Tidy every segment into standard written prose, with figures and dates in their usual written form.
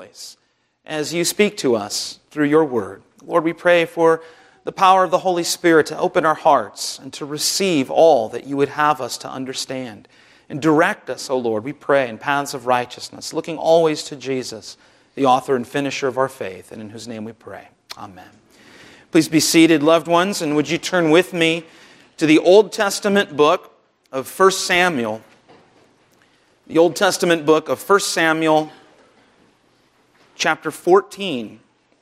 voice as you speak to us through your word. Lord, we pray for the power of the Holy Spirit to open our hearts and to receive all that you would have us to understand. And direct us, O Lord, we pray, in paths of righteousness, looking always to Jesus, the author and finisher of our faith, and in whose name we pray. Amen. Please be seated, loved ones, and would you turn with me to the Old Testament book of 1 Samuel. The Old Testament book of 1 Samuel, chapter 14.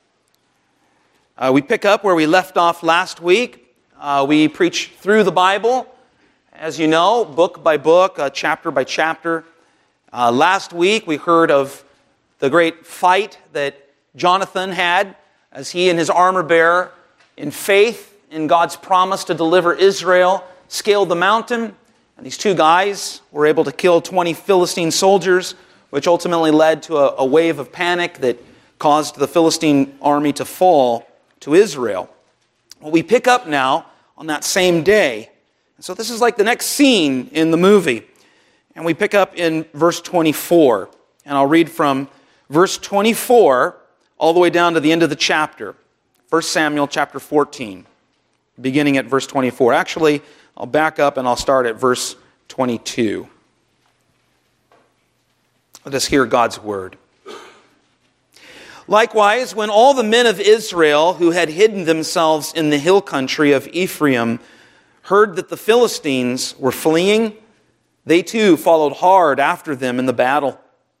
We pick up where we left off last week. We preach through the Bible, as you know, book by book, chapter by chapter. Last week we heard of the great fight that Jonathan had as he and his armor bearer, in faith in God's promise to deliver Israel, scaled the mountain. And these two guys were able to kill 20 Philistine soldiers, which ultimately led to a wave of panic that caused the Philistine army to fall to Israel. Well, we pick up now on that same day. So this is like the next scene in the movie. And we pick up in verse 24. And I'll read from verse 24 all the way down to the end of the chapter. 1 Samuel chapter 14, beginning at verse 24. Actually, I'll back up and I'll start at verse 22. Let us hear God's word. Likewise, when all the men of Israel who had hidden themselves in the hill country of Ephraim heard that the Philistines were fleeing, they too followed hard after them in the battle.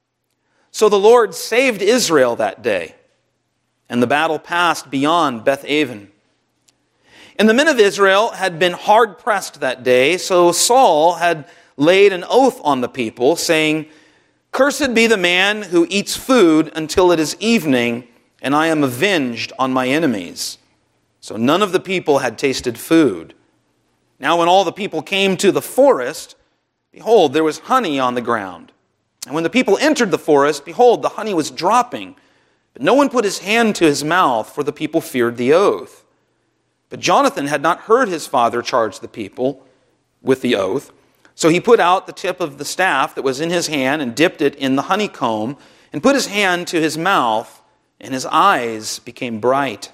So the Lord saved Israel that day, and the battle passed beyond Beth-aven. And the men of Israel had been hard-pressed that day, so Saul had laid an oath on the people, saying, "Cursed be the man who eats food until it is evening, and I am avenged on my enemies." So none of the people had tasted food. Now when all the people came to the forest, behold, there was honey on the ground. And when the people entered the forest, behold, the honey was dropping. But no one put his hand to his mouth, for the people feared the oath. But Jonathan had not heard his father charge the people with the oath. So he put out the tip of the staff that was in his hand and dipped it in the honeycomb and put his hand to his mouth, and his eyes became bright.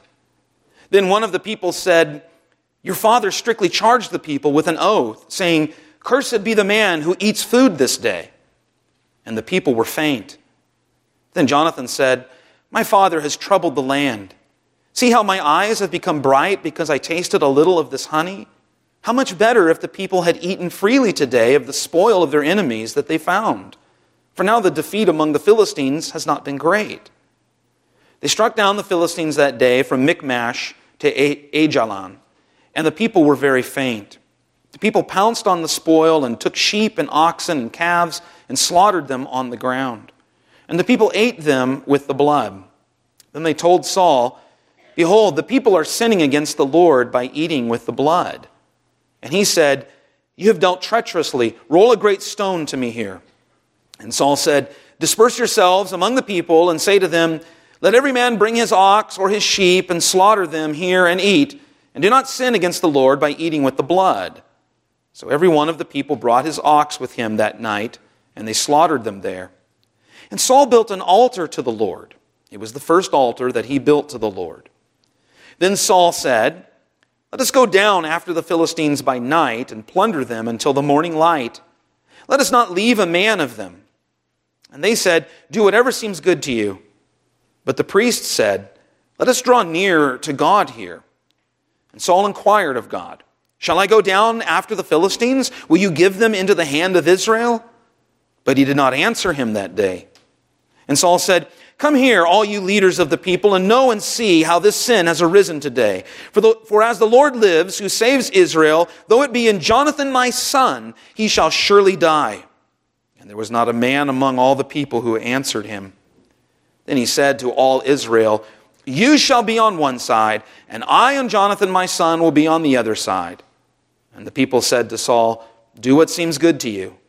Then one of the people said, "Your father strictly charged the people with an oath, saying, 'Cursed be the man who eats food this day.' And the people were faint. Then Jonathan said, 'My father has troubled the land. See how my eyes have become bright because I tasted a little of this honey? How much better if the people had eaten freely today of the spoil of their enemies that they found. For now the defeat among the Philistines has not been great.' They struck down the Philistines that day from Michmash to Aijalon, and the people were very faint. The people pounced on the spoil and took sheep and oxen and calves and slaughtered them on the ground. And the people ate them with the blood. Then they told Saul, 'Behold, the people are sinning against the Lord by eating with the blood.' And he said, 'You have dealt treacherously. Roll a great stone to me here.' And Saul said, 'Disperse yourselves among the people and say to them, let every man bring his ox or his sheep and slaughter them here and eat, and do not sin against the Lord by eating with the blood.' So every one of the people brought his ox with him that night, and they slaughtered them there. And Saul built an altar to the Lord. It was the first altar that he built to the Lord. Then Saul said, 'Let us go down after the Philistines by night and plunder them until the morning light. Let us not leave a man of them.' And they said, 'Do whatever seems good to you.' But the priest said, 'Let us draw near to God here.' And Saul inquired of God, 'Shall I go down after the Philistines? Will you give them into the hand of Israel?' But he did not answer him that day. And Saul said, 'Come here, all you leaders of the people, and know and see how this sin has arisen today. For as the Lord lives, who saves Israel, though it be in Jonathan my son, he shall surely die.' And there was not a man among all the people who answered him. Then he said to all Israel, 'You shall be on one side, and I and Jonathan my son will be on the other side.' And the people said to Saul, 'Do what seems good to you.'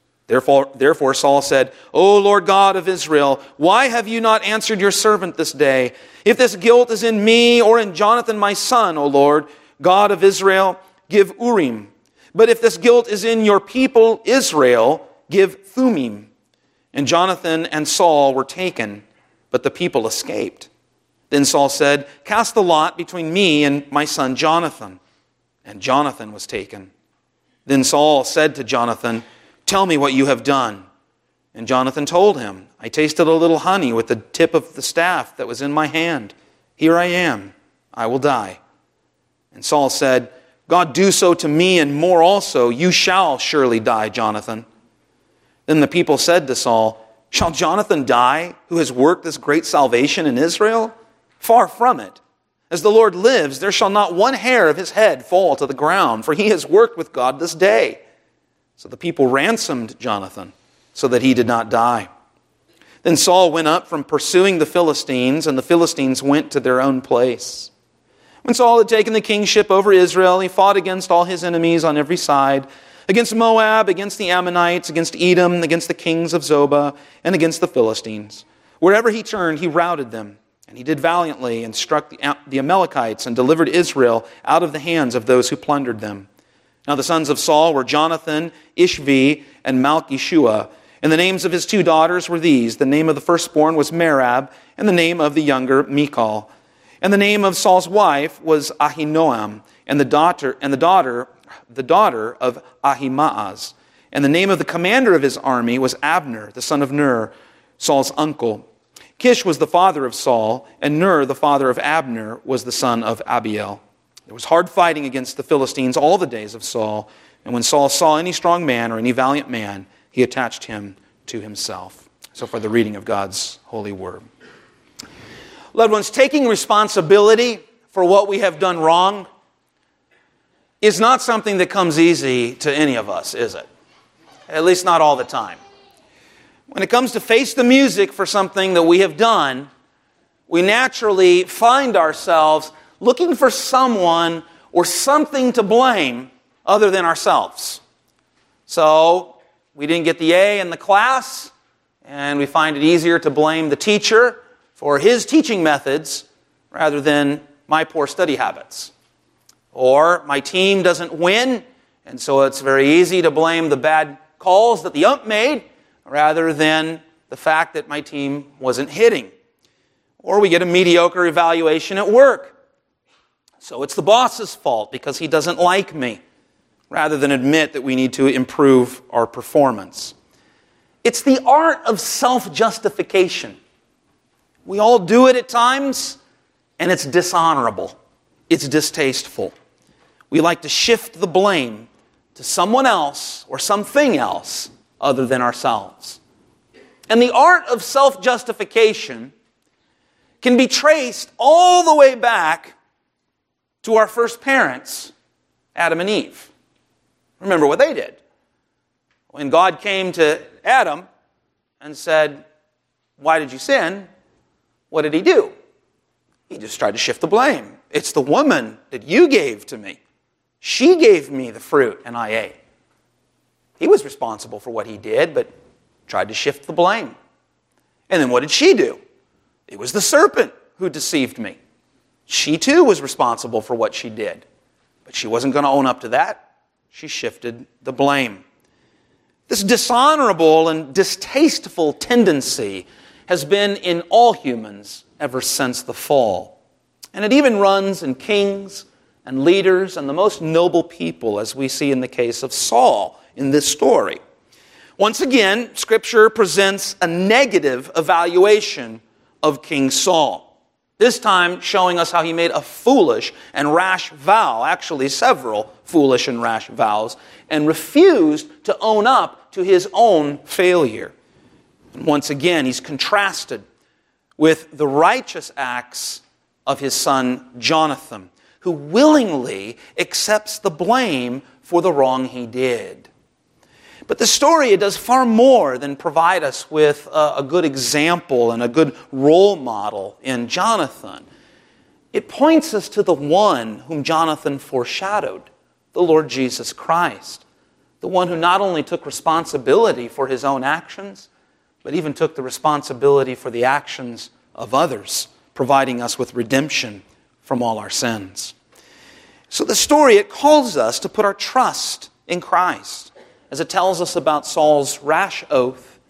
Therefore Saul said, 'O Lord God of Israel, why have you not answered your servant this day? If this guilt is in me or in Jonathan my son, O Lord, God of Israel, give Urim. But if this guilt is in your people Israel, give Thummim.' And Jonathan and Saul were taken, but the people escaped. Then Saul said, "Cast the lot between me and my son Jonathan." And Jonathan was taken. Then Saul said to Jonathan, "Tell me what you have done." And Jonathan told him, "I tasted a little honey with the tip of the staff that was in my hand. Here I am. I will die." And Saul said, "God do so to me and more also. You shall surely die, Jonathan." Then the people said to Saul, "Shall Jonathan die, who has worked this great salvation in Israel? Far from it. As the Lord lives, there shall not one hair of his head fall to the ground, for he has worked with God this day." So the people ransomed Jonathan, so that he did not die. Then Saul went up from pursuing the Philistines, and the Philistines went to their own place. When Saul had taken the kingship over Israel, he fought against all his enemies on every side, against Moab, against the Ammonites, against Edom, against the kings of Zobah, and against the Philistines. Wherever he turned, he routed them. And he did valiantly and struck the Amalekites and delivered Israel out of the hands of those who plundered them. Now the sons of Saul were Jonathan, Ishvi, and Malchishua. And the names of his 2 daughters were these. The name of the firstborn was Merab, and the name of the younger Michal. And the name of Saul's wife was Ahinoam, and the daughter of Ahimaaz. And the name of the commander of his army was Abner, the son of Ner, Saul's uncle. Kish was the father of Saul, and Ner, the father of Abner, was the son of Abiel. There was hard fighting against the Philistines all the days of Saul, and when Saul saw any strong man or any valiant man, he attached him to himself. So for the reading of God's holy word. Loved ones, taking responsibility for what we have done wrong is not something that comes easy to any of us, is it? At least not all the time. When it comes to face the music for something that we have done, we naturally find ourselves looking for someone or something to blame other than ourselves. So, we didn't get the A in the class, and we find it easier to blame the teacher for his teaching methods rather than my poor study habits. Or my team doesn't win, and so it's very easy to blame the bad calls that the ump made rather than the fact that my team wasn't hitting. Or we get a mediocre evaluation at work. So it's the boss's fault because he doesn't like me, rather than admit that we need to improve our performance. It's the art of self-justification. We all do it at times, and it's dishonorable. It's distasteful. We like to shift the blame to someone else or something else other than ourselves. And the art of self-justification can be traced all the way back to our first parents, Adam and Eve. Remember what they did. When God came to Adam and said, "Why did you sin?" what did he do? He just tried to shift the blame. "It's the woman that you gave to me. She gave me the fruit and I ate." He was responsible for what he did, but tried to shift the blame. And then what did she do? It was the serpent who deceived me. She too was responsible for what she did, but she wasn't going to own up to that. She shifted the blame. This dishonorable and distasteful tendency has been in all humans ever since the fall. And it even runs in kings and leaders and the most noble people, as we see in the case of Saul in this story. Once again, Scripture presents a negative evaluation of King Saul. This time showing us how he made a foolish and rash vow, actually several foolish and rash vows, and refused to own up to his own failure. And once again, he's contrasted with the righteous acts of his son Jonathan, who willingly accepts the blame for the wrong he did. But the story, it does far more than provide us with a good example and a good role model in Jonathan. It points us to the one whom Jonathan foreshadowed, the Lord Jesus Christ, the one who not only took responsibility for his own actions, but even took the responsibility for the actions of others, providing us with redemption from all our sins. So the story, it calls us to put our trust in Christ, as it tells us about Saul's rash oath,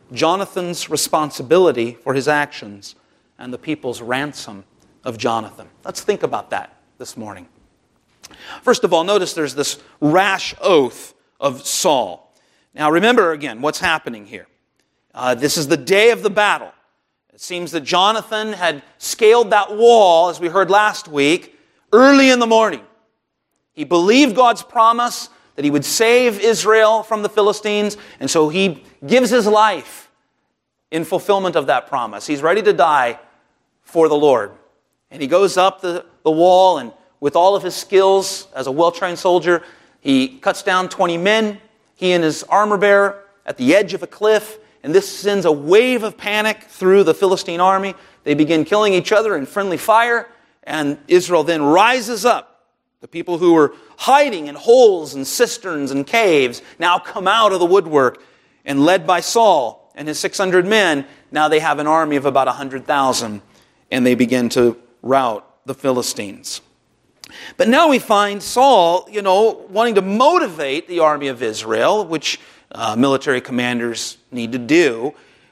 Jonathan's responsibility for his actions and the people's ransom of Jonathan. Let's think about that this morning. First of all, notice there's this rash oath of Saul. Now remember again what's happening here. This is the day of the battle. It seems that Jonathan had scaled that wall, as we heard last week, early in the morning. He believed God's promise that he would save Israel from the Philistines, and so he gives his life in fulfillment of that promise. He's ready to die for the Lord. And he goes up the wall, and with all of his skills as a well-trained soldier, he cuts down 20 men, he and his armor-bearer, at the edge of a cliff, and this sends a wave of panic through the Philistine army. They begin killing each other in friendly fire, and Israel then rises up. The people who were hiding in holes and cisterns and caves now come out of the woodwork, and led by Saul and his 600 men, now they have an army of about 100,000, and they begin to rout the Philistines. But now we find Saul, wanting to motivate the army of Israel, which military commanders need to do.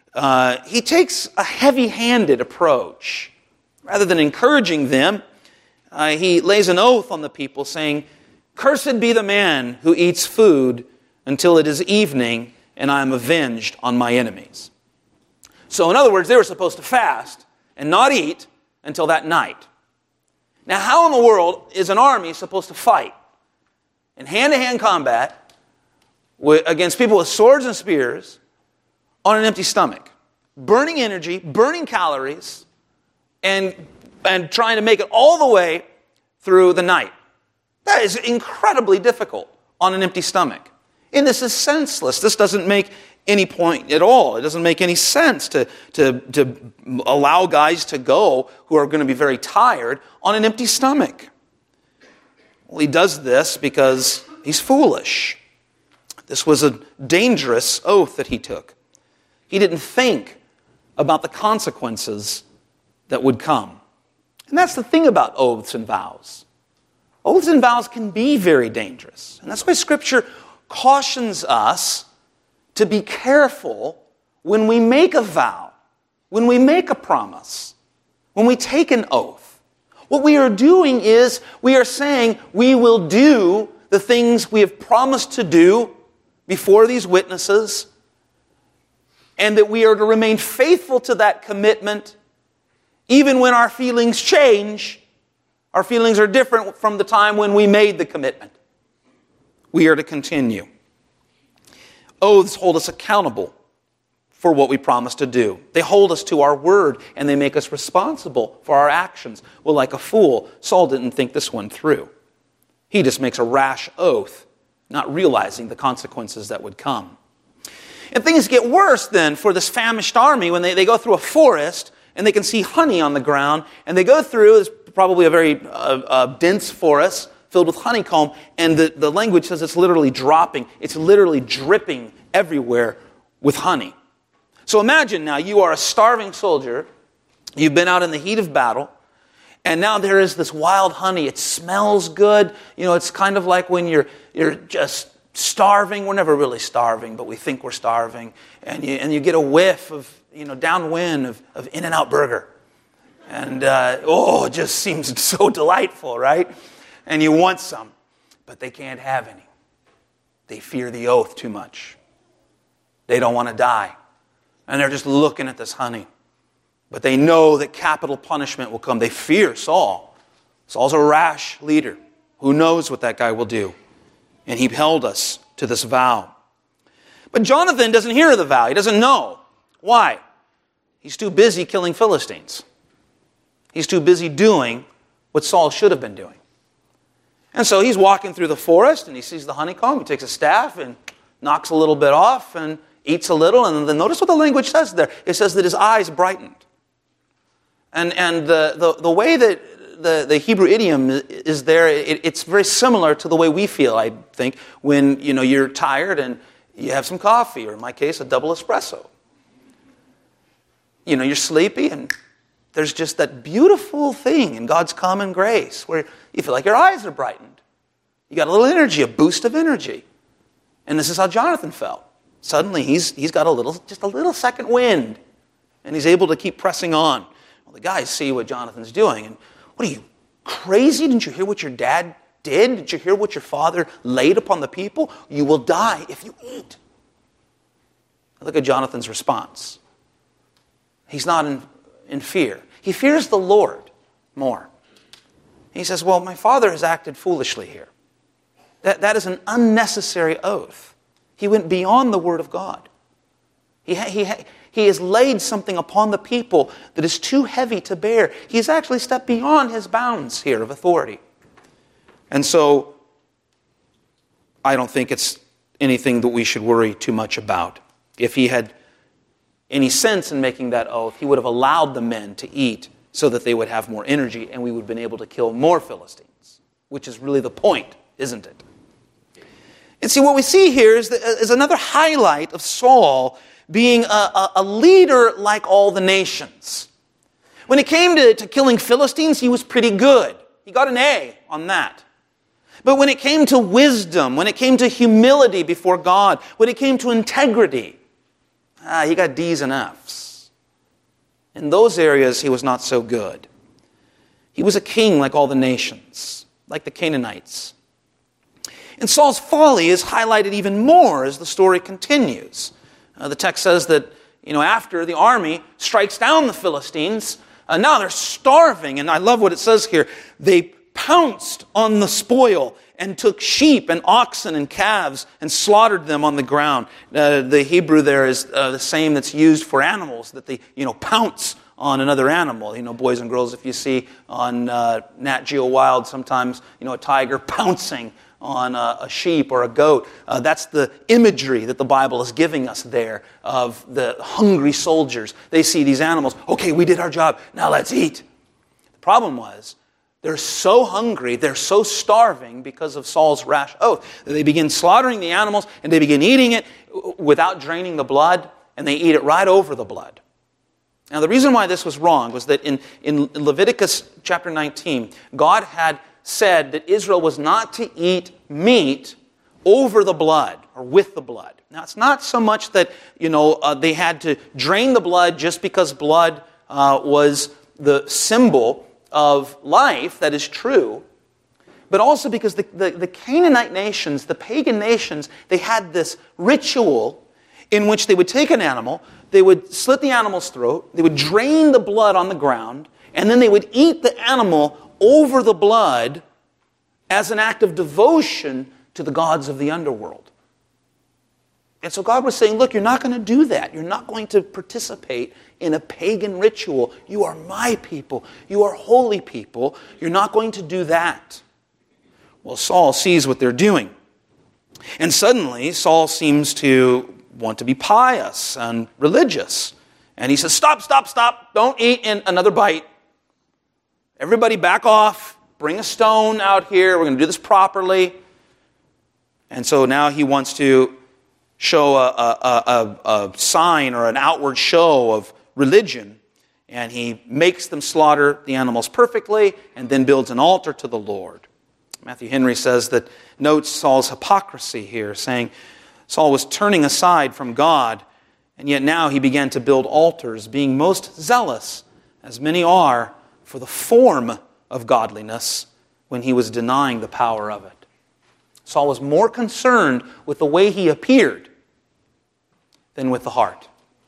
He takes a heavy-handed approach. Rather than encouraging them, he lays an oath on the people saying, "Cursed be the man who eats food until it is evening, and I am avenged on my enemies." So in other words, they were supposed to fast and not eat until that night. Now, how in the world is an army supposed to fight in hand-to-hand combat against people with swords and spears on an empty stomach, burning energy, burning calories, and trying to make it all the way through the night? That is incredibly difficult on an empty stomach. And this is senseless. This doesn't make any point at all. It doesn't make any sense to allow guys to go who are going to be very tired on an empty stomach. Well, he does this because he's foolish. This was a dangerous oath that he took. He didn't think about the consequences that would come. And that's the thing about oaths and vows. Oaths and vows can be very dangerous. And that's why Scripture cautions us to be careful when we make a vow, when we make a promise, when we take an oath. What we are doing is we are saying we will do the things we have promised to do before these witnesses, and that we are to remain faithful to that commitment even when our feelings change. Our feelings are different from the time when we made the commitment. We are to continue. Oaths hold us accountable for what we promise to do. They hold us to our word, and they make us responsible for our actions. Well, like a fool, Saul didn't think this one through. He just makes a rash oath, not realizing the consequences that would come. And things get worse then for this famished army when they go through a forest and they can see honey on the ground, and they go through, it's probably a very dense forest filled with honeycomb, and the language says it's literally dropping. It's literally dripping everywhere with honey. So imagine now you are a starving soldier, you've been out in the heat of battle, and now there is this wild honey. It smells good. It's kind of like when you're just starving. We're never really starving, but we think we're starving. And you get a whiff of, downwind of In-N-Out Burger. And, it just seems so delightful, right? And you want some, but they can't have any. They fear the oath too much. They don't want to die. And they're just looking at this honey. But they know that capital punishment will come. They fear Saul. Saul's a rash leader. Who knows what that guy will do? And he held us to this vow. But Jonathan doesn't hear the vow. He doesn't know. Why? He's too busy killing Philistines. He's too busy doing what Saul should have been doing. And so he's walking through the forest and he sees the honeycomb. He takes a staff and knocks a little bit off and eats a little. And then notice what the language says there. It says that his eyes brightened. And the way that the Hebrew idiom is there, it's very similar to the way we feel, I think, when you're tired and you have some coffee, or in my case, a double espresso. You're sleepy, and there's just that beautiful thing in God's common grace where you feel like your eyes are brightened. You got a little energy, a boost of energy. And this is how Jonathan felt. Suddenly, he's got just a little second wind, and he's able to keep pressing on. Well, the guys see what Jonathan's doing, and what are you, crazy? Didn't you hear what your dad did? Didn't you hear what your father laid upon the people? You will die if you eat. Look at Jonathan's response. He's not in fear. He fears the Lord more. He says, well, my father has acted foolishly here. That is an unnecessary oath. He went beyond the word of God. He has laid something upon the people that is too heavy to bear. He has actually stepped beyond his bounds here of authority. And so, I don't think it's anything that we should worry too much about. If he had any sense in making that oath, he would have allowed the men to eat so that they would have more energy and we would have been able to kill more Philistines, which is really the point, isn't it? And see, what we see here is another highlight of Saul being a leader like all the nations. When it came to killing Philistines, he was pretty good. He got an A on that. But when it came to wisdom, when it came to humility before God, when it came to integrity, he got D's and F's. In those areas, he was not so good. He was a king like all the nations, like the Canaanites. And Saul's folly is highlighted even more as the story continues. The text says that, after the army strikes down the Philistines, now they're starving. And I love what it says here. They pounced on the spoil and took sheep and oxen and calves and slaughtered them on the ground. The Hebrew there is the same that's used for animals, that they, pounce on another animal. Boys and girls, if you see on Nat Geo Wild sometimes, a tiger pouncing on a sheep or a goat. That's the imagery that the Bible is giving us there of the hungry soldiers. They see these animals. Okay, we did our job. Now let's eat. The problem was, they're so hungry, they're so starving because of Saul's rash oath that they begin slaughtering the animals and they begin eating it without draining the blood, and they eat it right over the blood. Now, the reason why this was wrong was that in Leviticus chapter 19, God had said that Israel was not to eat meat over the blood or with the blood. Now, it's not so much that, they had to drain the blood just because blood was the symbol of life. That is true. But also because the Canaanite nations, the pagan nations, they had this ritual in which they would take an animal, they would slit the animal's throat, they would drain the blood on the ground, and then they would eat the animal over the blood as an act of devotion to the gods of the underworld. And so God was saying, look, you're not going to do that. You're not going to participate in a pagan ritual. You are my people. You are holy people. You're not going to do that. Well, Saul sees what they're doing. And suddenly, Saul seems to want to be pious and religious. And he says, stop. Don't eat in another bite. Everybody back off. Bring a stone out here. We're going to do this properly. And so now he wants to show a sign or an outward show of religion. And he makes them slaughter the animals perfectly and then builds an altar to the Lord. Matthew Henry says that, notes Saul's hypocrisy here, saying Saul was turning aside from God, and yet now he began to build altars, being most zealous, as many are, for the form of godliness when he was denying the power of it. Saul was more concerned with the way he appeared than with the heart.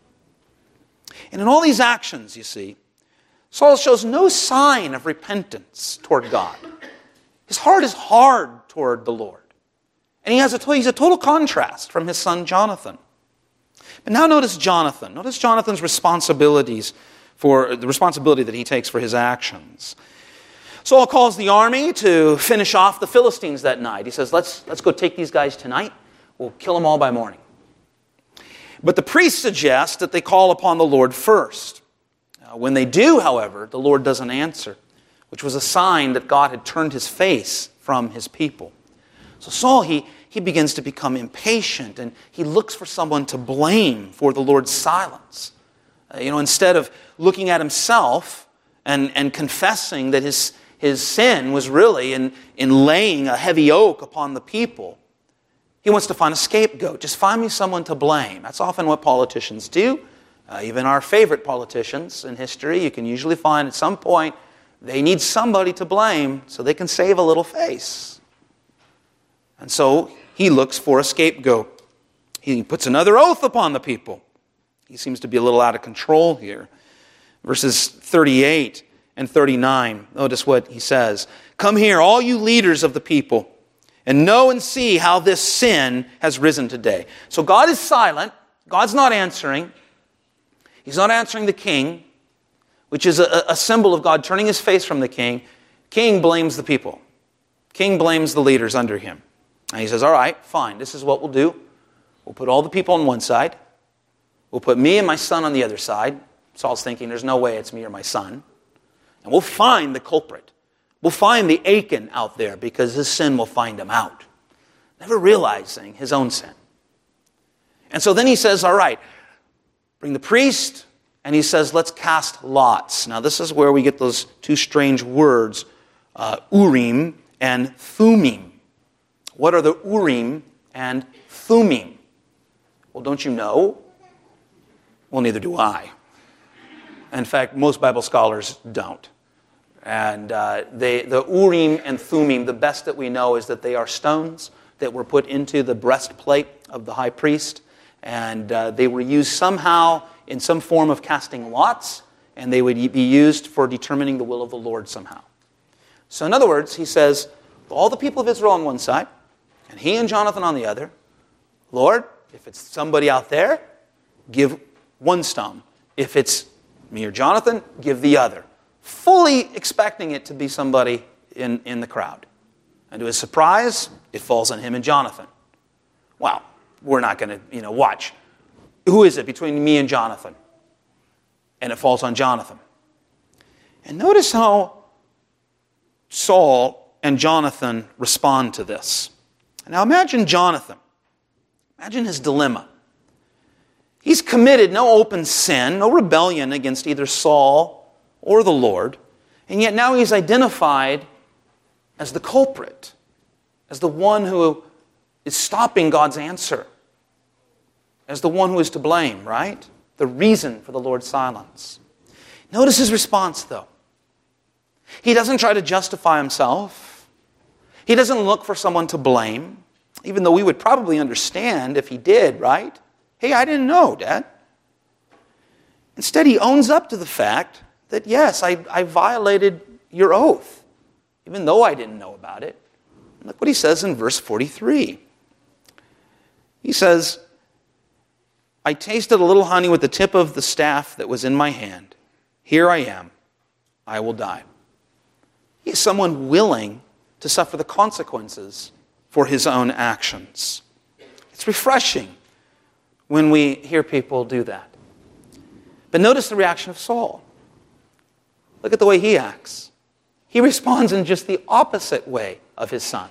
And in all these actions, you see, Saul shows no sign of repentance toward God. His heart is hard toward the Lord. And he's a total contrast from his son Jonathan. But now notice Jonathan. Notice Jonathan's responsibilities for the responsibility that he takes for his actions. Saul calls the army to finish off the Philistines that night. He says, let's go take these guys tonight. We'll kill them all by morning. But the priests suggest that they call upon the Lord first. When they do, however, the Lord doesn't answer, which was a sign that God had turned his face from his people. So Saul, he begins to become impatient, and he looks for someone to blame for the Lord's silence. Instead of looking at himself and confessing that his sin was really in laying a heavy yoke upon the people, He wants to find a scapegoat. Just find me someone to blame. That's often what politicians do. Even our favorite politicians in history, you can usually find at some point they need somebody to blame so they can save a little face. And so he looks for a scapegoat. He puts another oath upon the people. He seems to be a little out of control here. Verses 38 and 39, notice what he says. Come here, all you leaders of the people, and know and see how this sin has risen today. So God is silent. God's not answering. He's not answering the king, which is a symbol of God turning his face from the king. King blames the people. King blames the leaders under him. And he says, all right, fine, this is what we'll do. We'll put all the people on one side. We'll put me and my son on the other side. Saul's thinking, there's no way it's me or my son. And we'll find the culprit. We'll find the Achan out there because his sin will find him out. Never realizing his own sin. And so then he says, all right, bring the priest, and he says, let's cast lots. Now this is where we get those two strange words, Urim and Thummim. What are the Urim and Thummim? Well, don't you know? Well, neither do I. In fact, most Bible scholars don't. And the Urim and Thummim, the best that we know is that they are stones that were put into the breastplate of the high priest. And they were used somehow in some form of casting lots, and they would be used for determining the will of the Lord somehow. So in other words, he says, all the people of Israel on one side, and he and Jonathan on the other. Lord, if it's somebody out there, give one stone. If it's me or Jonathan, give the other. Fully expecting it to be somebody in the crowd. And to his surprise, it falls on him and Jonathan. Well, we're not going to, watch. Who is it between me and Jonathan? And it falls on Jonathan. And notice how Saul and Jonathan respond to this. Now imagine Jonathan. Imagine his dilemma. He's committed no open sin, no rebellion against either Saul or the Lord, and yet now he's identified as the culprit, as the one who is stopping God's answer, as the one who is to blame, right? The reason for the Lord's silence. Notice his response, though. He doesn't try to justify himself. He doesn't look for someone to blame, even though we would probably understand if he did, right? Hey, I didn't know, Dad. Instead, he owns up to the fact that, yes, I violated your oath, even though I didn't know about it. Look what he says in verse 43. He says, I tasted a little honey with the tip of the staff that was in my hand. Here I am. I will die. He is someone willing to suffer the consequences for his own actions. It's refreshing when we hear people do that. But notice the reaction of Saul. Look at the way he acts. He responds in just the opposite way of his son.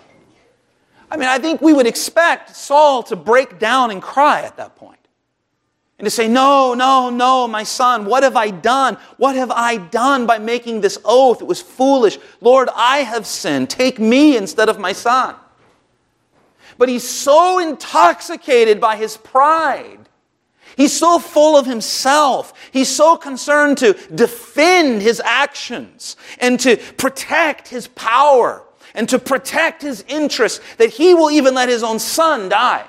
I think we would expect Saul to break down and cry at that point. And to say, no, my son, what have I done? What have I done by making this oath? It was foolish. Lord, I have sinned. Take me instead of my son. But he's so intoxicated by his pride. He's so full of himself. He's so concerned to defend his actions and to protect his power and to protect his interests that he will even let his own son die.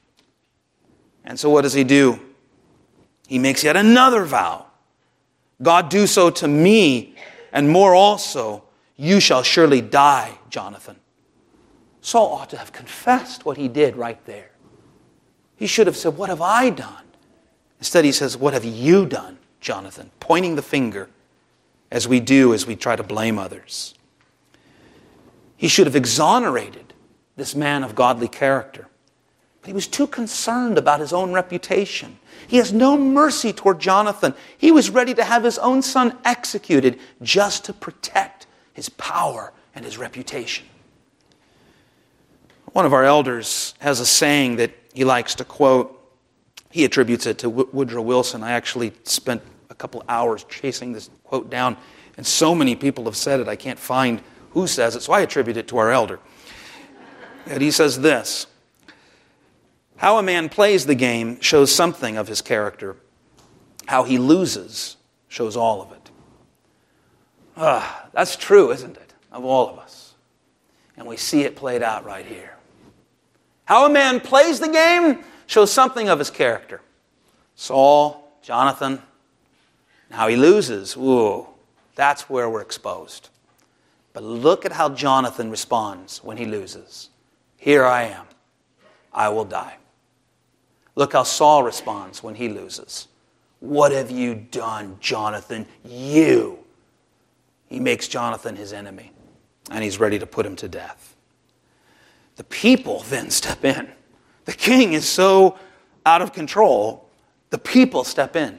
And so what does he do? He makes yet another vow. God, do so to me, and more also, you shall surely die, Jonathan. Saul ought to have confessed what he did right there. He should have said, what have I done? Instead he says, what have you done, Jonathan? Pointing the finger, as we do as we try to blame others. He should have exonerated this man of godly character. But he was too concerned about his own reputation. He has no mercy toward Jonathan. He was ready to have his own son executed just to protect his power and his reputation. One of our elders has a saying that he likes to quote. He attributes it to Woodrow Wilson. I actually spent a couple hours chasing this quote down, and so many people have said it, I can't find who says it, so I attribute it to our elder. And he says this, How a man plays the game shows something of his character. How he loses shows all of it. That's true, isn't it, of all of us? And we see it played out right here. How a man plays the game shows something of his character. Saul, Jonathan, and how he loses. Ooh, that's where we're exposed. But look at how Jonathan responds when he loses. Here I am. I will die. Look how Saul responds when he loses. What have you done, Jonathan? You. He makes Jonathan his enemy, and he's ready to put him to death. The people then step in. The king is so out of control, the people step in.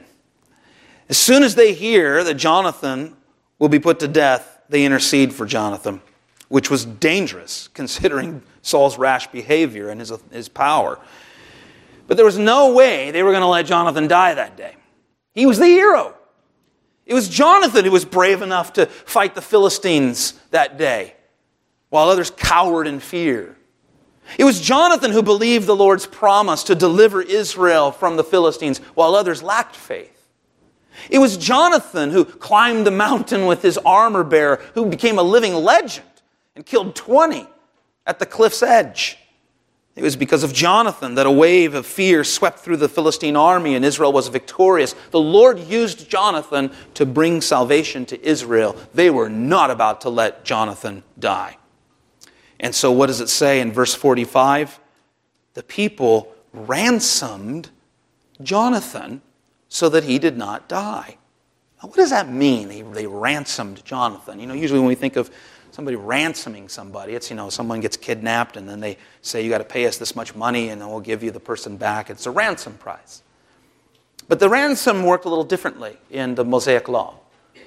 As soon as they hear that Jonathan will be put to death, they intercede for Jonathan, which was dangerous considering Saul's rash behavior and his power. But there was no way they were going to let Jonathan die that day. He was the hero. It was Jonathan who was brave enough to fight the Philistines that day, while others cowered in fear. It was Jonathan who believed the Lord's promise to deliver Israel from the Philistines, while others lacked faith. It was Jonathan who climbed the mountain with his armor bearer, who became a living legend and killed 20 at the cliff's edge. It was because of Jonathan that a wave of fear swept through the Philistine army and Israel was victorious. The Lord used Jonathan to bring salvation to Israel. They were not about to let Jonathan die. And so what does it say in verse 45? The people ransomed Jonathan so that he did not die. Now, what does that mean? They ransomed Jonathan. Usually when we think of somebody ransoming somebody, it's, someone gets kidnapped and then they say, you got to pay us this much money and then we'll give you the person back. It's a ransom price. But the ransom worked a little differently in the Mosaic Law.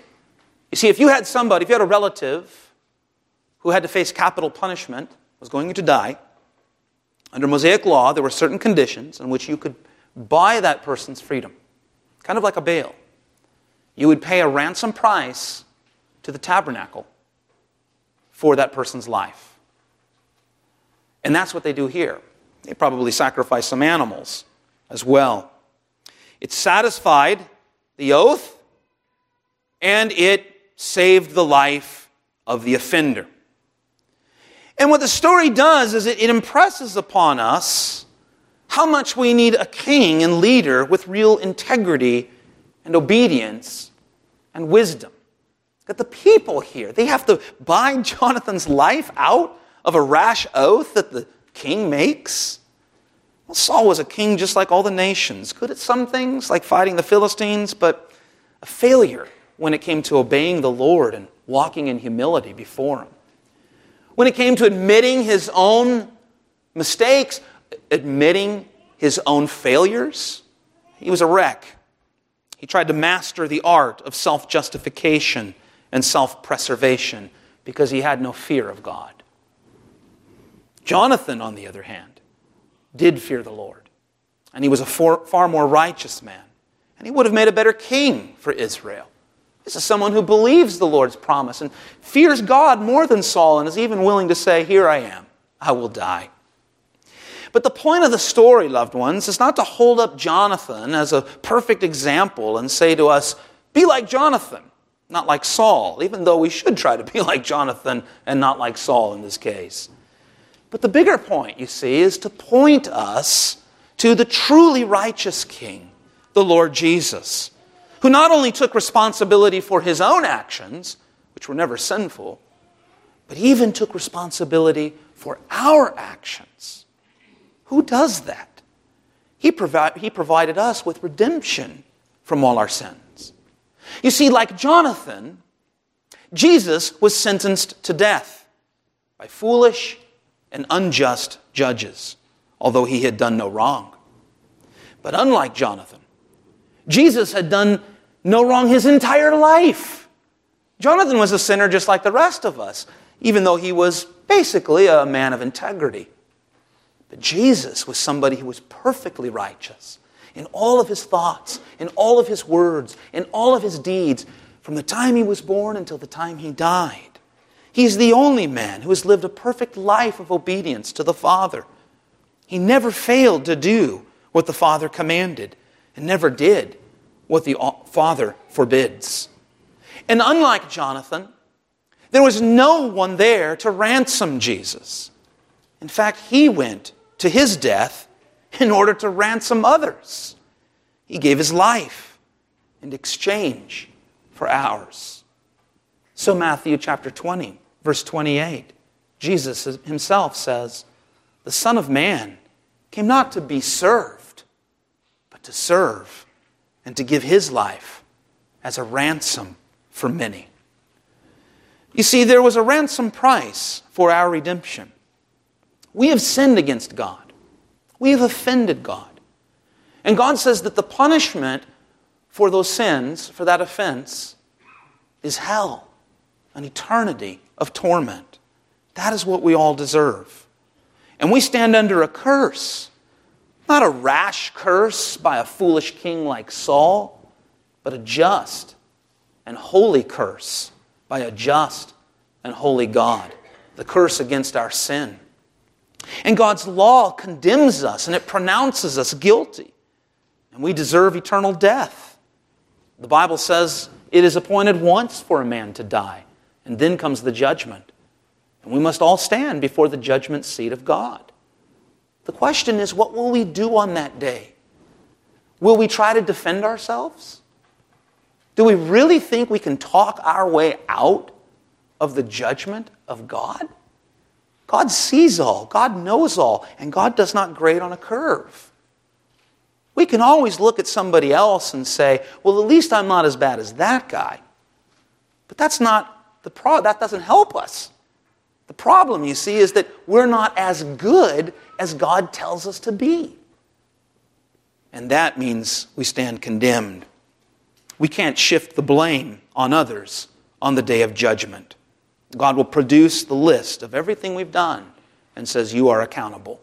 You see, if you had a relative who had to face capital punishment, was going to die, under Mosaic Law, there were certain conditions in which you could buy that person's freedom, kind of like a bail. You would pay a ransom price to the tabernacle for that person's life. And that's what they do here. They probably sacrifice some animals as well. It satisfied the oath, and it saved the life of the offender. And what the story does is it impresses upon us how much we need a king and leader with real integrity and obedience and wisdom. That the people here, they have to buy Jonathan's life out of a rash oath that the king makes. Well, Saul was a king just like all the nations, good at some things like fighting the Philistines, but a failure when it came to obeying the Lord and walking in humility before him. When it came to admitting his own mistakes, admitting his own failures, he was a wreck. He tried to master the art of self-justification and self-preservation because he had no fear of God. Jonathan, on the other hand, did fear the Lord. And he was a far more righteous man. And he would have made a better king for Israel. This is someone who believes the Lord's promise and fears God more than Saul and is even willing to say, here I am, I will die. But the point of the story, loved ones, is not to hold up Jonathan as a perfect example and say to us, be like Jonathan, not like Saul, even though we should try to be like Jonathan and not like Saul in this case. But the bigger point, you see, is to point us to the truly righteous King, the Lord Jesus, who not only took responsibility for his own actions, which were never sinful, but even took responsibility for our actions. Who does that? He provided us with redemption from all our sins. You see, like Jonathan, Jesus was sentenced to death by foolish and unjust judges, although he had done no wrong. But unlike Jonathan, Jesus had done no wrong his entire life. Jonathan was a sinner just like the rest of us, even though he was basically a man of integrity. But Jesus was somebody who was perfectly righteous in all of his thoughts, in all of his words, in all of his deeds, from the time he was born until the time he died. He's the only man who has lived a perfect life of obedience to the Father. He never failed to do what the Father commanded and never did what the Father forbids. And unlike Jonathan, there was no one there to ransom Jesus. In fact, he went to his death in order to ransom others. He gave his life in exchange for ours. So Matthew chapter 20, verse 28, Jesus himself says, "The Son of Man came not to be served, but to serve and to give his life as a ransom for many." You see, there was a ransom price for our redemption. We have sinned against God. We have offended God. And God says that the punishment for those sins, for that offense, is hell, an eternity of torment. That is what we all deserve. And we stand under a curse, not a rash curse by a foolish king like Saul, but a just and holy curse by a just and holy God, the curse against our sin. And God's law condemns us and it pronounces us guilty. And we deserve eternal death. The Bible says it is appointed once for a man to die, and then comes the judgment. And we must all stand before the judgment seat of God. The question is, what will we do on that day? Will we try to defend ourselves? Do we really think we can talk our way out of the judgment of God? God sees all, God knows all, and God does not grade on a curve. We can always look at somebody else and say, well, at least I'm not as bad as that guy. But that's not the problem. That doesn't help us. The problem, you see, is that we're not as good as God tells us to be. And that means we stand condemned. We can't shift the blame on others on the day of judgment. God will produce the list of everything we've done and says, you are accountable.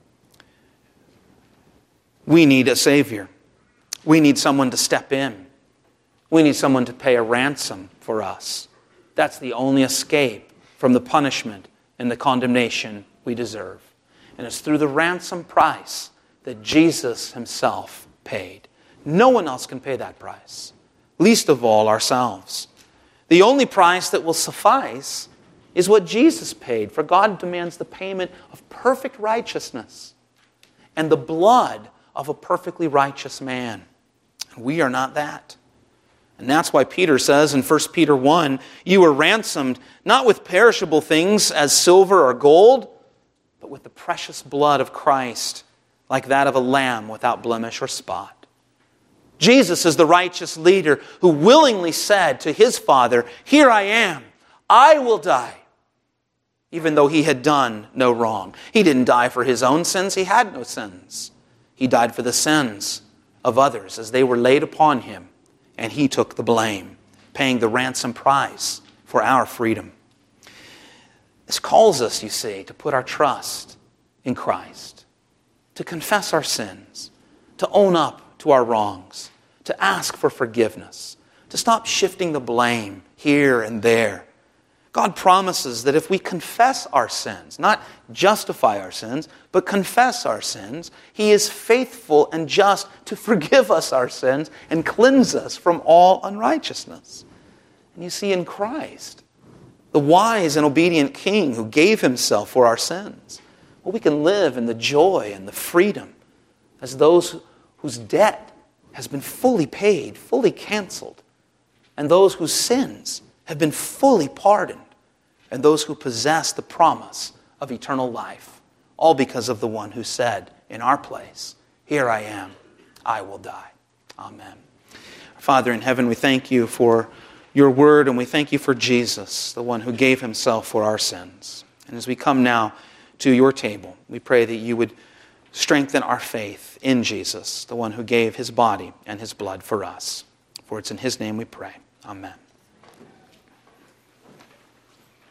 We need a Savior. We need someone to step in. We need someone to pay a ransom for us. That's the only escape from the punishment and the condemnation we deserve. And it's through the ransom price that Jesus himself paid. No one else can pay that price, least of all ourselves. The only price that will suffice is what Jesus paid, for God demands the payment of perfect righteousness and the blood of a perfectly righteous man. We are not that. And that's why Peter says in 1 Peter 1, you were ransomed not with perishable things as silver or gold, but with the precious blood of Christ, like that of a lamb without blemish or spot. Jesus is the righteous leader who willingly said to his Father, here I am, I will die, even though he had done no wrong. He didn't die for his own sins, he had no sins. He died for the sins of others as they were laid upon him, and he took the blame, paying the ransom price for our freedom. This calls us, you see, to put our trust in Christ, to confess our sins, to own up to our wrongs, to ask for forgiveness, to stop shifting the blame here and there. God promises that if we confess our sins, not justify our sins, but confess our sins, he is faithful and just to forgive us our sins and cleanse us from all unrighteousness. And you see, in Christ, the wise and obedient King who gave himself for our sins, well, we can live in the joy and the freedom as those whose debt has been fully paid, fully canceled, and those whose sins have been fully pardoned, and those who possess the promise of eternal life, all because of the one who said in our place, here I am, I will die. Amen. Father in heaven, we thank you for your word, and we thank you for Jesus, the one who gave himself for our sins. And as we come now to your table, we pray that you would strengthen our faith in Jesus, the one who gave his body and his blood for us. For it's in his name we pray. Amen.